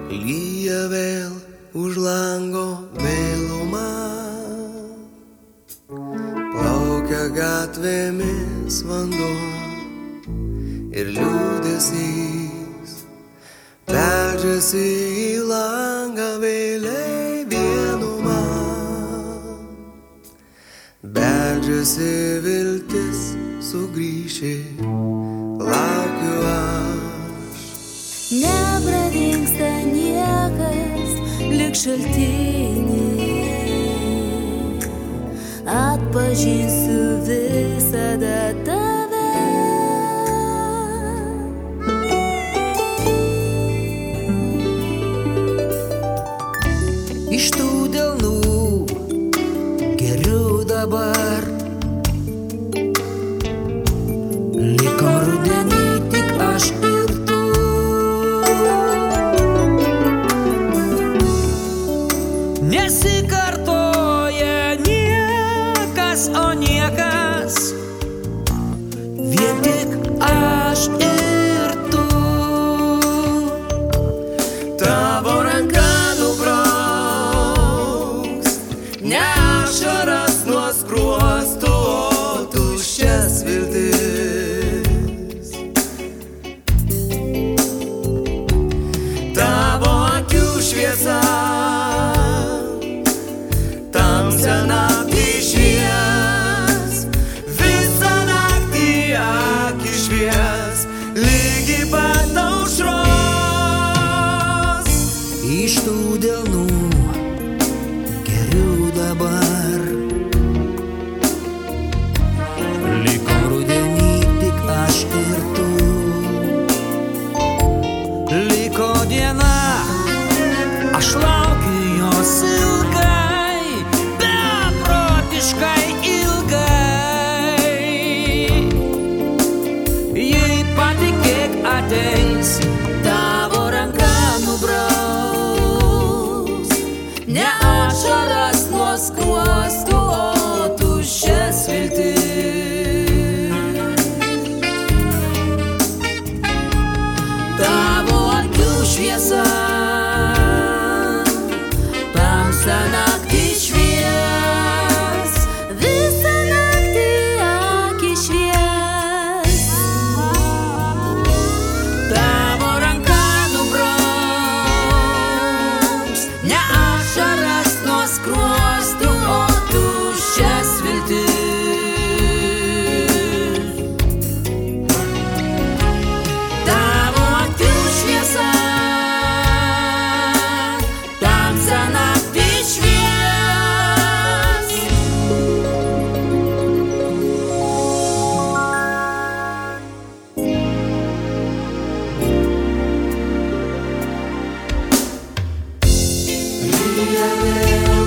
Lyja vėl už lango vėluma, plaukia gatvėmis vanduo ir liūdesys beldžiasi į langą vėliai vienuma, beldžiasi viltis sugrįši, laukiu aš. Nepradingsta niekas, lik šaltiniai, atpažinsiu visada tave. Iš tų delnų geriu dabar, liko rudenį tik aš ir tu. Nesikartoja niekas, o niekas, vien tik aš ir tu. Tavo ranka nubrauks ne ašaras nuo skruostų, o tuščias viltis. Tavo akių šviesa tamsią naktį švies, visą naktį akį švies, lygiai pat aušros. Iš tų delnų geriu dabar, liko rudenį tik aš ir tu. Liko diena, aš laukiu jos ilgai, beprotiškai ilgai. Jei patikėk ateis, tavo ranka nubrauks ne ašaras nuo skruostų, o tuščias viltis. Tavo akių šviesa tamsią naktį švies, visą naktį akį švies. Tavo ranka nubrauks ne ašaras nuo skruostų, o tuščias viltis. Tavo akių šviesa tamsią naktį švies. Lyja vėl